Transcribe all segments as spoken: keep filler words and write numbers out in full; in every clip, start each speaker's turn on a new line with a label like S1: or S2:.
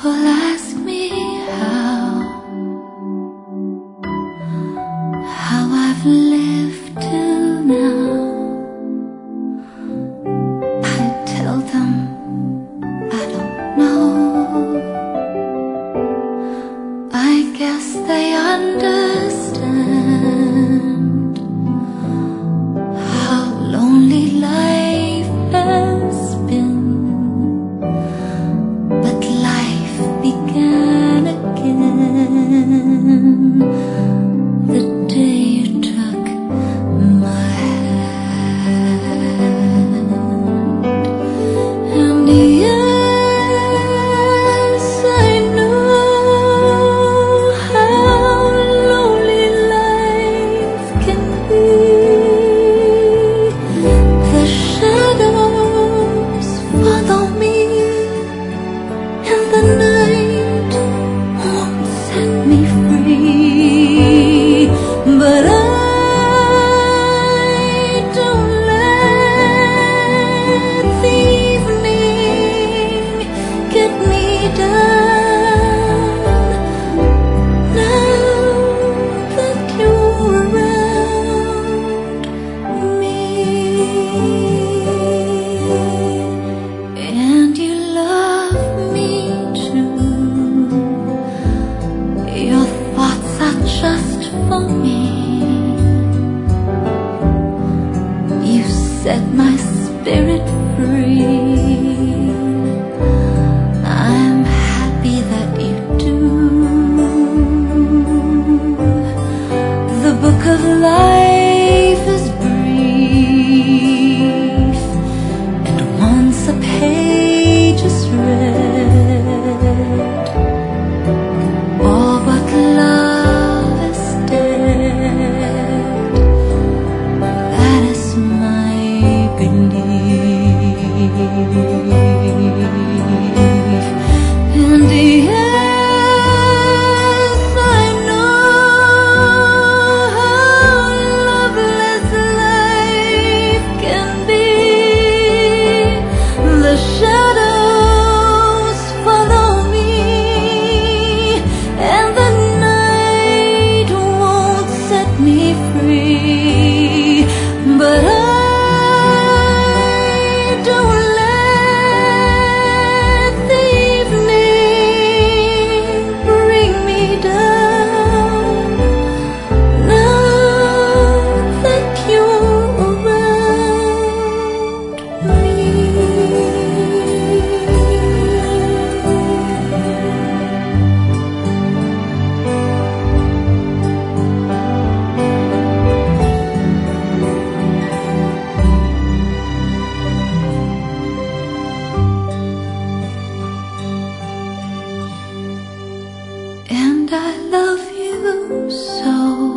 S1: people ask me how, how I've lived till now, I tell them I don't know. I guess they understand how lonely life has been. But life began again the day you took my hand. And yes, I know how lonely life can be. The shadows follow me, and the night won't set me free. But I don't let the evening get me down. Now that you're around me, and you love me too. Your thoughts are just for me. You set my spirit free. I'm happy that you do. The book of life is brief, and once a page is read, all but love is dead. That is my belief. And yes, I know how loveless life can be. The shadows follow me, and the night won't set me free. But I don't let the evening bring me down. Now that you're around me. And I love you so.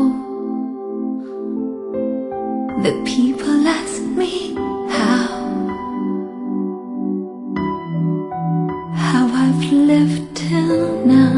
S1: The people ask me how, how I've lived till now.